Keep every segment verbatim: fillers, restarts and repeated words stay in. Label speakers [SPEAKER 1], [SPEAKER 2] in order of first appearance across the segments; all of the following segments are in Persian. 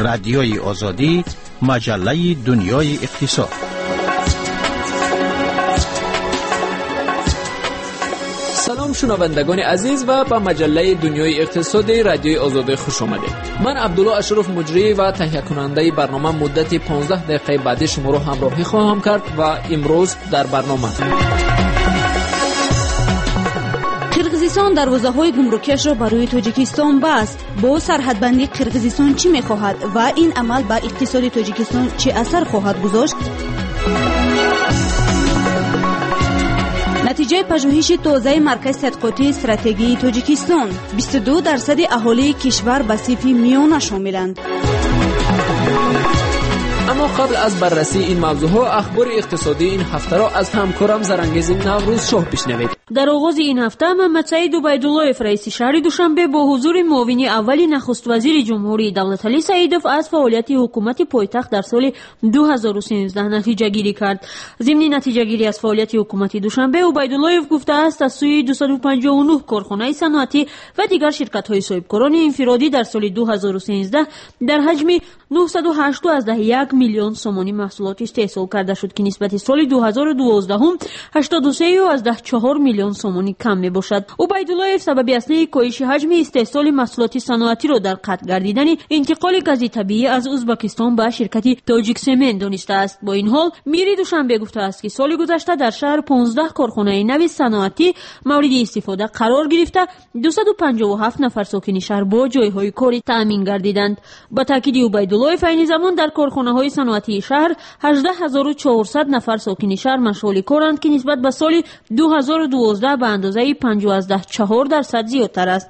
[SPEAKER 1] رادیوی آزادی، مجله دنیای اقتصاد.
[SPEAKER 2] سلام شنوندگان عزیز و به مجله دنیای اقتصادی رادیوی آزادی خوش آمدید. من عبدالله اشرف مجری و تهیه کننده برنامه مدت پانزده دقیقه بعدی شما رو همراهی خواهم کرد و امروز در برنامه
[SPEAKER 3] قرقیزستان دروازه‌های گمرکیش را برای تاجیکستان بست. با سرحدبندی قرقیزستان چی می‌خواهد و این عمل بر اقتصاد تاجیکستان چه اثر خواهد گذاشت؟ نتیجه پژوهش تازه مرکز تحقیقاتی استراتژی تاجیکستان: بیست و دو درصد اهالی کشور به صنف میانه شاملند.
[SPEAKER 2] اما قبل از بررسی این موضوعها، اخبار اقتصادی این هفته را از همکارم زرانگیز نوروز شاه بشنوید.
[SPEAKER 4] در آغاز این هفته محمد سعید عبیدالله رئیس شهر دوشنبه با حضور معاون اولی نخست وزیر جمهوری دولتعلی سعیدов از فعالیت حکومت پایتخت در سال دو هزار و سیزده نتیجه گیری کرد. ضمن نتیجه گیری از فعالیت حکومت دوشنبه، عبیدالله گفته است از سوی دویست و پنجاه و نه کارخانه صنعتی و دیگر شرکت‌های صاحبکاران انفرادی در سال دو هزار و سیزده در حجم نهصد و هشت و یک میلیون سومانی محصولات استحصال کرده شد که نسبت سال دو هزار و دوازده هشتاد و سه و چهار میلیون سومانی کم می باشد. عبیدالله سبب اصلی کاهش حجم استحصال محصولات صنعتی را در قطع گردیدن انتقال گاز طبیعی از ازبکستان به شرکت تاجیک سمنت دانسته است. با این حال میری دوشنبه گفته است که سال گذشته در شهر پانزده کارخانه نو صنعتی مورد استفاده قرار گرفته دویست و پنجاه و هفت نفر ساکن شهر با جایهای کاری تامین گردیدند. با تاکید عبیدالله فعلی زمان در کارخانه‌های صنعتی شهر هجده هزار و چهارصد نفر ساکن شهر مشغول کارند که نسبت به سال دو هزار و دوازده به اندازه پنجاه و چهار درصد زیادتر است.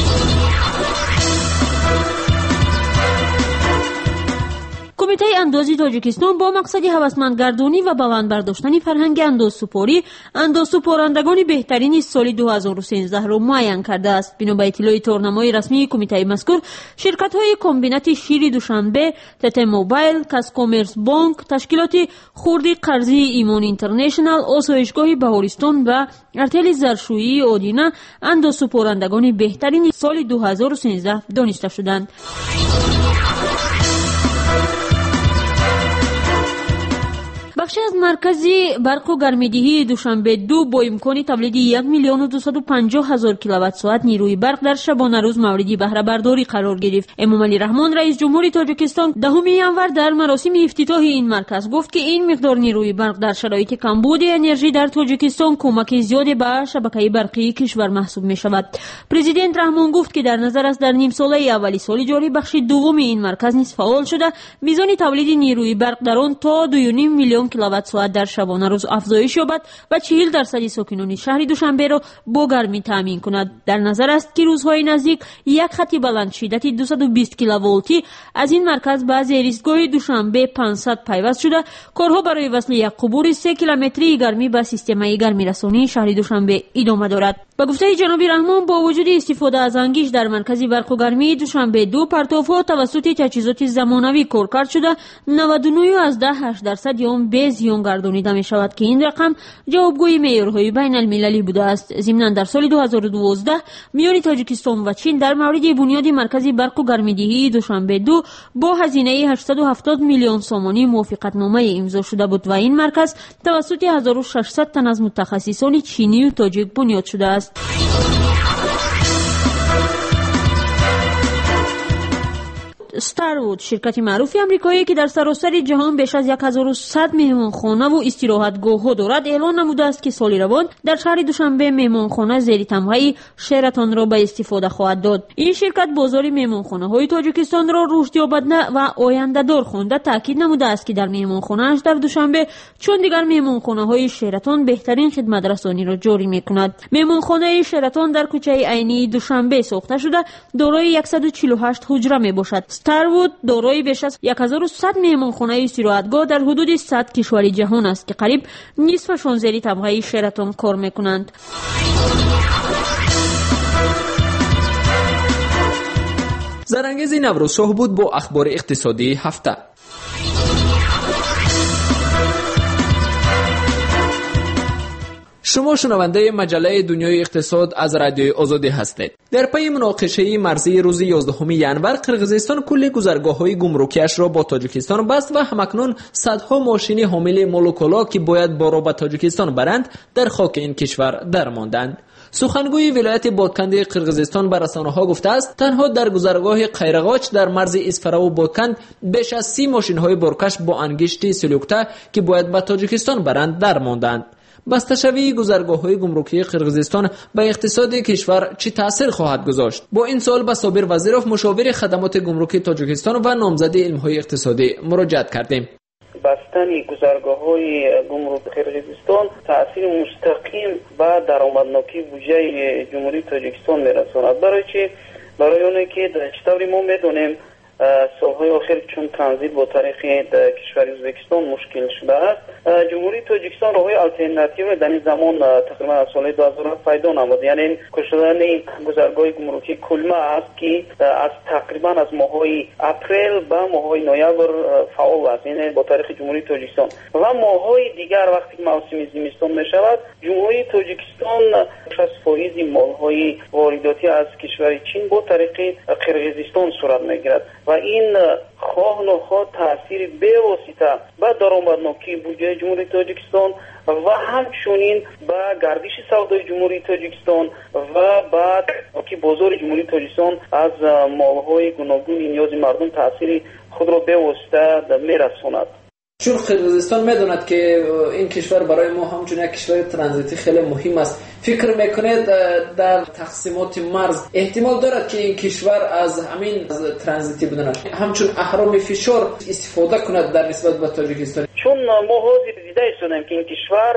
[SPEAKER 4] کمیته اندازی تاجیکستان با مقصد هوسمندگردانی و بلند برداشتن فرهنگ اندازسپاری، اندازسپارندگان بهترین سال دو هزار و سیزده را معین کرده است. بنا به اطلاع تورنمای رسمی کمیته مذکور، شرکت‌های کمبینات شیر دوشنبه، تت موبایل، کاسکومرس بانک، تشکیلات خردی قرضی ایمان اینترنشنال، آسایشگاه بهارستان و ارتل زرشویی آدینه اندازسپارندگان بهترین سال دو هزار و سیزده دانسته شدند. بخش از مرکزی برق و گرمایدهی دوشنبه دو با امکان تولید یک میلیون و دویست و پنجاه هزار کیلووات ساعت نیروی برق در شبانه روز مورد بهره برداری قرار گرفت. امامعلی رحمان رئیس جمهوری تاجیکستان دهم ینور در مراسم افتتاح این مرکز گفت که این مقدار نیروی برق در شرایط کمبود انرژی در تاجیکستان کمک زیادی به شبکه برقی کشور محسوب می شود. پرزیدنت رحمان گفت که در نظر است در نیم ساله اولی سال جاری بخش دوم این مرکز نیز فعال شده، میزان تولید نیروی برق در آن تا دو و نیم میلیون کیلووات ساعت در شبانه روز افزایش یابد و چهل درصد ساکنان شهر دوشنبه را با گرمی تامین کند. در نظر است که روزهای نزدیک یک خط بلند شدت دویست و بیست کیلوولتی از این مرکز به زیرستگاه دوشنبه پانصد پیوست شده. کارها برای وصل یک قبور سه کیلومتری گرمی به سیستم گرمی رسانی شهر دوشنبه ادامه دارد. با گفته جناب رحمان، با وجود استفاده از انگیش در مرکز برق و گرمی دوشنبه دو پرتوها توسط تجهیزات زمانوی کارکرد شده نود و نه و هشت درصد آن به زیان گردانیده می شود که این رقم جوابگوی معیارهای بین المللی بوده است. ضمناً در سال دو هزار و دوازده میان تاجیکستان و چین در مورد بنیاد مرکز برق و گرمایدهی دوشنبه دو با هزینه هشتصد و هفتاد میلیون سومانی موافقتنامه امضا شده بود و این مرکز توسط هزار و ششصد تن از متخصصان چینی و تاجیک بنیاد شده است. ستاروود، شرکت معروف آمریکایی که در سراسر جهان بیش از صد و صد مهمانخانه و استراحتگاه‌ها دارد، اعلان نموده است که سال روان در شهر دوشنبه مهمانخانه زیر تمغه شراتون را به استفاده خواهد داد. این شرکت بازار مهمانخانه‌های تاجیکستان را رشد یابنده و آینده‌دار خوانده تاکید نموده است که در مهمانخانه‌اش در دوشنبه چون دیگر مهمانخانه‌های شراتون بهترین خدمت رسانی را جاری می‌کند. مهمانخانه شراتون در کوچه عینی دوشنبه ساخته شده، دارای صد و چهل و هشت حجره میباشد. ستاروود دارای بیش از هزار و صد مهمانخانه استراحتگاه در حدود صد کشور جهان است که قریب نصفشان زیر تمغه شراتون کار میکنند.
[SPEAKER 2] زرانگیز نوروز شاه بود با اخبار اقتصادی هفته. شما شنونده مجله دنیای اقتصاد از رادیوی آزادی هستید. در پی مناقشه مرزی روز یازدهم ینور قرقیزستان کل گذرگاه‌های گمرکیش را با تاجیکستان بست و همکنون صدها ماشین حامل مال و کالا که باید بارا به تاجیکستان برند در خاک این کشور درماندند. سخنگوی ولایت بادکند قرقیزستان به رسانه‌ها گفته است تنها در گذرگاه قیرغاچ در مرز اسفره و بادکند بیش از سی ماشین‌های بارکش با انگشت سلوکته که باید به تاجیکستان برند درماندند. بسته‌شوی گذرگاه‌های گمرکی قرقیزستان به اقتصاد کشور چه تأثیر خواهد گذاشت؟ با این سوال به صابر وزیرов مشاور خدمات گمرکی تاجیکستان و نامزد علم‌های اقتصادی مراجعت کردیم.
[SPEAKER 5] بستن گذرگاه‌های گمرک قرقیزستان تأثیر مستقیم به درآمدناکی بودجه جمهوری تاجیکستان می‌رساند. برای چی؟ برای اونه که در چطوری ما می‌دونیم سالهای آخر چون ترانزیت با طریق کشور ازبکستان مشکل شده است، جمهوری تاجیکستان راههای آلترناتیو در این زمان تقریبا از سال دو هزار و هفت پیدا نمود. یعنی کشیدن این گذرگاه گمرکی کلمه است که از تقریبا از ماهای اپریل به ماهای نوامبر فعال است، یعنی با طریق جمهوری تاجیکستان. و ماهای دیگر وقتی که موسم زمستان می شود جمهوری تاجیکستان شصت فیصد مالهای وارداتی از کشور چین با طریق قرقیزستان صورت میگیرد و این خواه نخواه تاثیر بی‌واسطه به درآمدناکی بودجه جمهوری تاجیکستان و همچنین به گردش سودای جمهوری تاجیکستان و بعد که بازار جمهوری تاجیکستان از مالهای گوناگون نیاز مردم تاثیر خود را بی‌واسطه میرساند.
[SPEAKER 2] چون قرقیزستان میدوند که این کشور برای ما همچون یک کشور ترانزیتی خیلی مهم است، فکر میکنید در تقسیمات مرز احتمال دارد که این کشور از همین ترانزیتی بداند همچون اهرام فشار استفاده کند در نسبت به تاجیکستان؟
[SPEAKER 5] چون ما حاضر دیده ایستادیم که این کشور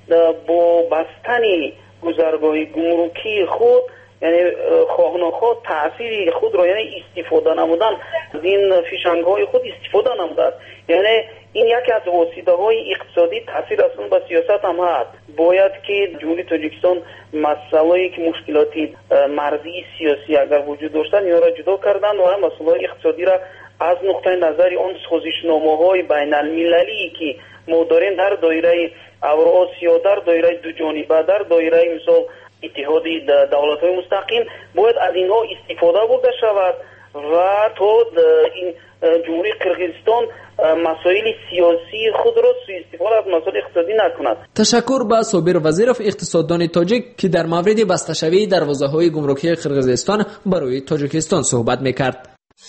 [SPEAKER 5] با بستن گذرگاه گمرکی خود یعنی خواه نخواه تأثیر خود را یعنی استفاده نمودن از این فشنگ‌های خود استفاده نموده، یعنی این یکی از واسطه‌های اقتصادی تاثیر اصلا به سیاست هم هست. باید که جمهوری تاجیکستان مسائلی که مشکلاتی مرزی سیاسی اگر وجود داشتن یا را جدا کردن و هم مسائل اقتصادی را از نقطه نظر آن سازشنامه‌های بین المللی که ما داریم در دایره اوراسیا، در دایره دو جانبه، در دایره مثال اتحادی دولت‌های مستقیم باید از اینها استفاده برده شود و تا این جمهوری قرقیزستان مسائل سیاسی خود را سوء استفاده از مسائل اقتصادی نکند.
[SPEAKER 2] تشکر به صابر وزیرov اقتصاددان تاجیک که در مورد بسته‌شوی دروازه‌های گمرکی قرقیزستان برای تاجیکستان صحبت می‌کرد.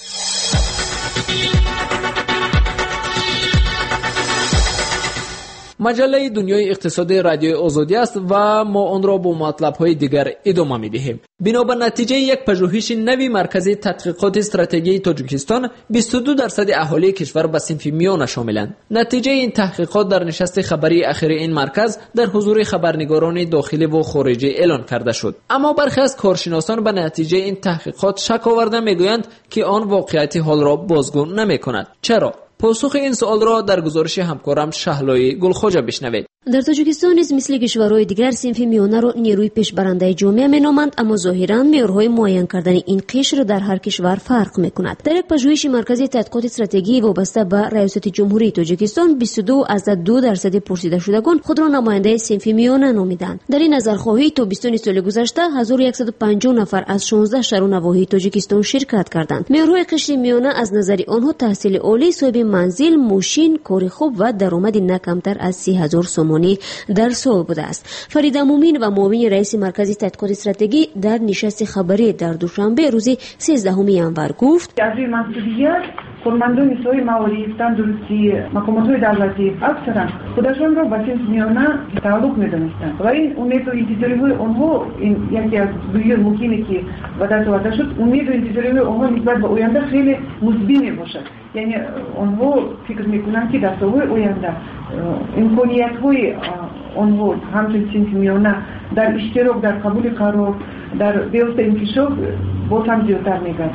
[SPEAKER 2] مجله دنیای اقتصاد رادیوی آزادی است و ما آن را با مطلب‌های دیگر ادامه می‌دهیم. بنابر نتیجه یک پژوهش نوی مرکز تحقیقات استراتژی تاجیکستان بیست و دو درصد اهالی کشور به صنف میانه شاملند. نتیجه این تحقیقات در نشست خبری اخیر این مرکز در حضور خبرنگاران داخلی و خارجی اعلان کرده شد. اما برخی از کارشناسان به نتیجه این تحقیقات شک آورده میگویند که آن واقعیت حال را بازگو نمی‌کند. چرا؟ پاسخ این سوال را در گزارش همکارم شهلای گلخواجه بشنوید.
[SPEAKER 6] در تاجیکستان نیز مثل کشورهای دیگر صنف میانه را نیروی پیشبرنده جامعه مینامند، اما ظاهرا معیارهای معین کردن این قشر در هر کشور فرق میکند. در یک پژوهش مرکز تحقیقات استراتژی وابسته به ریاست جمهوری تاجیکستان بیست و دو از دو درصد پرسیده شدگان خود را نماینده صنف میانه نامیدند. در این نظرخواهی تابستان سال گذشته هزار و صد و پنجاه نفر از شانزده شهر و نواحی تاجیکستان شرکت کردند. معیارهای قشر میانه از نظر آنها تحصیل عالی، صاحب منزل، ماشین، کار خوب و درآمد نه کمتر از سی هزار سوم در سال بوده است. فرید مومین و معاون رئیس مرکز تحقیقات استراتژی در نشست خبری در دوشنبه روز سیزدهم ینور گفت:
[SPEAKER 7] از این مسئولیت کارمندان سوی موارد تندرستی مقامات دولتی اکثرا خودشان را به صنف میانه تعلق می‌دانستند و این امید و انتظارهای آنها این یکی از دوی ممکنه که به دست آورده شد. امید و انتظارهای آنها نسبت به آینده خیلی مثبت باشد، یعنی آنها فکر میکنند که در سالهای آینده امکانیت‌های آنها همچنین صنف میانه در اشتراک در قبول قرار در بیافت انکشاف باز هم زیادتر می‌گردد.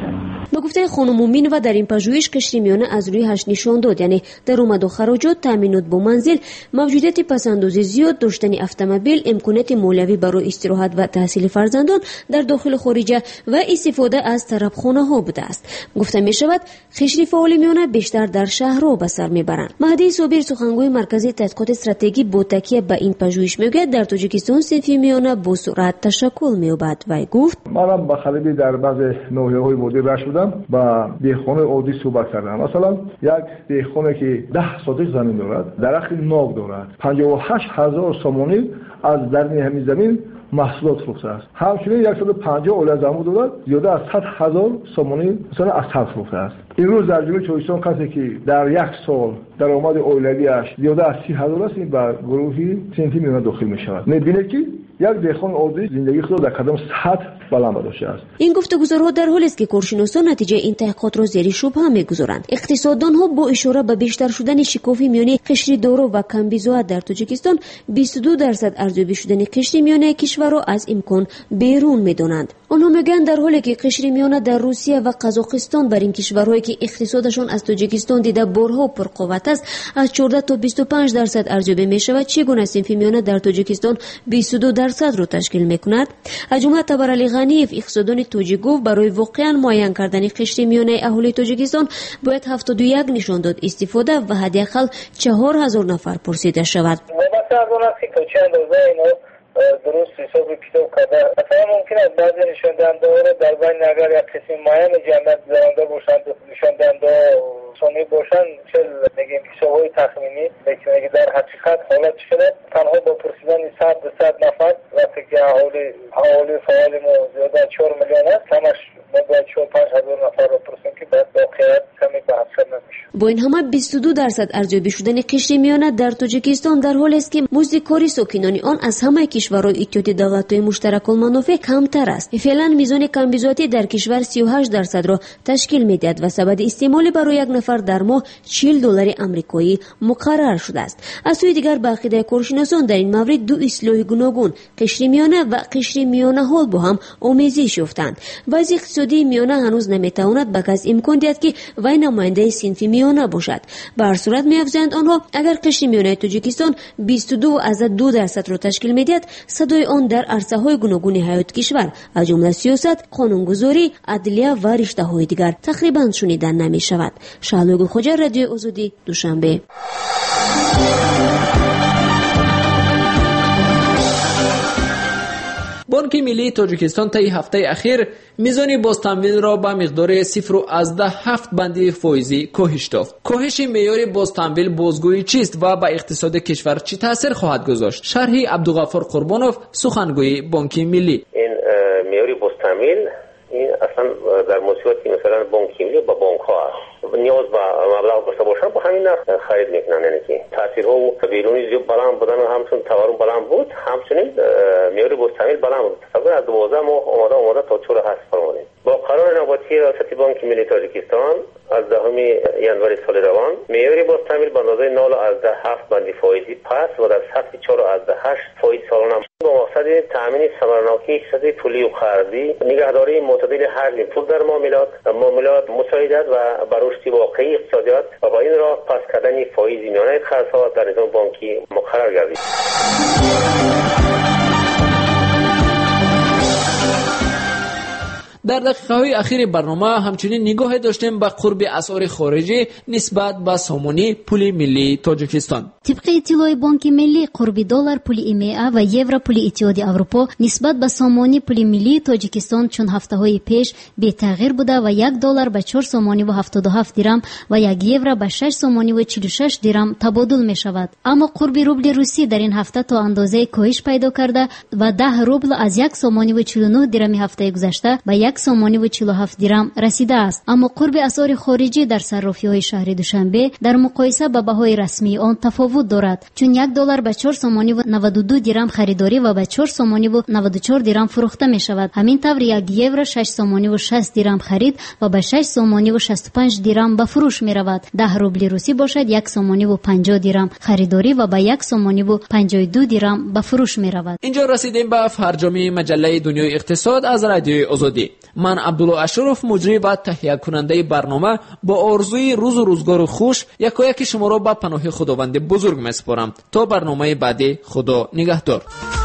[SPEAKER 6] به گفته خانم مومین و در این پژوهش قشر میانه از روی هشت نشان داد، یعنی درآمد و خراجات، تامینات با منزل، موجودیت پسنداز زیاد، داشتن اتومبیل، امکانات مالیوی برای استراحت و تحصیل فرزندان در داخل خارجه و استفاده از طربخانه ها بوده است. گفته می شود قشر فعال میانه بیشتر در شهرها به سر میبرند. مهدی صابر، سخنگوی مرکز تحقیقات استراتژی، با تکیه به این پژوهش میگوید در تاجیکستان صنف میانه با سرعت تشکل مییابد و گفت
[SPEAKER 8] من با خلیبی در بعض ناحیه‌های وادی رشت بودم با دهخانه عادی صحبت کردم. مثلا یک دهخانه که ده سوتک زمین دارد، درخت ناب دارد، پنجاه و هشت هزار سومانی از درون همین زمین محصولات فروخته است. همچنین صد و پنجاه اولاد زمین دارد، زیاده از صد هزار سومانی مثلا از صرف فروخته است. این روز در جمهوری تاجیکستان کسی که در یک سال درآمد اولیه‌اش زیاده از سی هزار است، به گروهی صنفی میانه داخل می شود. می‌بینید که یک دهخان عادی زندگی خود در قدم سطح بلند داشته است.
[SPEAKER 6] این گفتگوها در حالی است که کارشناسان نتیجه این تحقیقات را زیر شبهه می‌گذارند. اقتصاددان‌ها با اشاره به بیشتر شدن شکافی میان قشر دارا و کم‌بیزا در تاجیکستان، بیست و دو درصد ارزیابی شدن قشر میانه کشور را از امکان بیرون می‌دانند. آنها میگن در حالی که قشر میانه در روسیه و قزاقستان بر این کشورهایی که اقتصادشان از تاجیکستان دیده بارها پرقوت است از چهارده تا بیست و پنج درصد ارزیابی می‌شود، چگونه صنف میانه در تاجیکستان بیست و دو درصد را تشکیل می‌کند. از جمله تبرعلی غنیف، اقتصاددان تاجیک، گفت برای واقعا معین کردن قشر میانه اهالی تاجیکستان باید هفتاد و یک نشان داد استفاده و حداقل چهار هزار نفر پرسیده شود.
[SPEAKER 5] درست حساب کتاب کرده. مثلا ممکن است بعضی نشان دهنده ها را در بین اگر یک قسم معین جمعیت زننده باشند، نشان دهنده ثانی باشند، چل میگیم حساب های تخمینی، لیکن اگه در حقیقت حالت شده تنها با پرسیدن صد به صد نفر وقتی که اهالی اهالی فعال ما زیاده چهار میلیون است، همش ما باید چهار پنج هزار نفر را پرسیم که بعد واقعیت کمی به حساب نمیشه.
[SPEAKER 6] با این همه بیست و دو درصد ارزیابی شدن قشر میانه در تاجیکستان در حالی است که مزد کاری ساکنان آن از همه کشورهای اتحاد دولت‌های مشترک المنافع کمتر است. فعلا میزان کمبیزاتی در کشور سی و هشت درصد را تشکیل می‌دهد و سبد استعمال برای یک نفر در ماه چهل دلار آمریکایی مقرر شده است. از سوی دیگر به عقیده کارشناسان در این مورد دو اصلاح گوناگون، قشر میانه و قشر میانه حال با هم آمیزش یافتند. وضع اقتصادی میانه هنوز نمیتواند به کس امکان دهد که وی نماینده صنف میانه باشد. به هر صورت می‌افزایند آنها اگر قشر میانه تاجیکستان بیست و دو از دو درصد را تشکیل می‌دهد، صدای آن در عرصه‌های گوناگون حیات کشور از جمله سیاست، قانونگذاری، عدلیه و رشته‌های دیگر تقریباً شنیدن نمی‌شود. شعله گلخجر، رادیو آزادی، دوشنبه.
[SPEAKER 2] بانک ملی تاجیکستان طی هفته اخیر میزان بازتمویل را به مقدار صفر و از ده هفت بندی فایزی کاهش داد. کاهش معیار بازتمویل بازگویی چیست و به اقتصاد کشور چه تاثیر خواهد گذاشت؟ شرح عبدالغفار قربانوف، سخنگوی بانک ملی.
[SPEAKER 9] این معیار بازتمویل این اصلا در مصیبتی مثلا بانک ملی با بانک ها نیاز به مبلغ داشته باشن با همین نرخ خرید میکنن، یعنی که تاثیرها و بیرونی زیاد بلند بودن و همچنین تورم بلند بود، همچنین معیار بازتمویل بلند بود. تصور از دوازده ماه آماده آماده تا چهار هست فرمانید. با قرار نوبتی ریاست بانک ملی تاجیکستان از دهم ینوری سال روان معیار بازتمویل به اندازه نود از ده هفت بندی فایزی پس و در سطح چهار از ده هشت فایز سالانه با مقصد تامین ثمرناکی اقتصادی پولی و قرضی، نگهداری معتدل حجم پول در معاملات، معاملات مساعدت و بر رشد واقعی اقتصادیات و با این راه پس کردن فایز میانه خرج‌ها در نظام بانکی مقرر گردید.
[SPEAKER 2] در دقیقه‌های اخیر برنامه همچنین نگاه داشتیم به قرب اسعار خارجی نسبت به سامانی پول ملی تاجیکستان.
[SPEAKER 10] طبق اطلاع بانک ملی، قرب دلار پول ایمئه و یورو پول اتحاد اروپا نسبت به سامانی پول ملی تاجیکستان چون هفته‌های پیش بی تغییر بوده و یک دلار به چهار سامانی و هفتاد و هفت درم و یک یورو به شش سامانی و چهل و شش درم تبادل می شود. اما قرب روبل روسی در این هفته تا اندازه کاهش پیدا کرده و ده روبل از یک سامانی و چهل و نه درم هفته گذشته به یک سامانی و چهل و هفت درم رسیده است. اما قرب اسعار خارجی در صرافی‌های شهر دوشنبه در مقایسه با بهای رسمی آن تفاوت دارد، چون یک دلار به چهار سامانی و نود و دو درم خریداری و به چهار سامانی و نود و چهار درم فروخته می شود. همین طور یک یورو شش سامانی و شصت درم خرید و به شش سامانی و شصت و پنج درم به فروش می رود. ده روبل روسی باشد یک سامانی و پنجاه درم خریداری و به یک سامانی و پنجاه و دو درم به فروش می رود.
[SPEAKER 2] اینجا رسیدیم به فرجام مجله دنیای اقتصاد از رادیو آزادی. من عبدالله اشرف مجری و تهیه کننده برنامه با آرزوی روز و روزگار خوش یکایک شما را به پناه خداوند بزرگ میسپارم. تا برنامه بعدی، خدا نگهدار.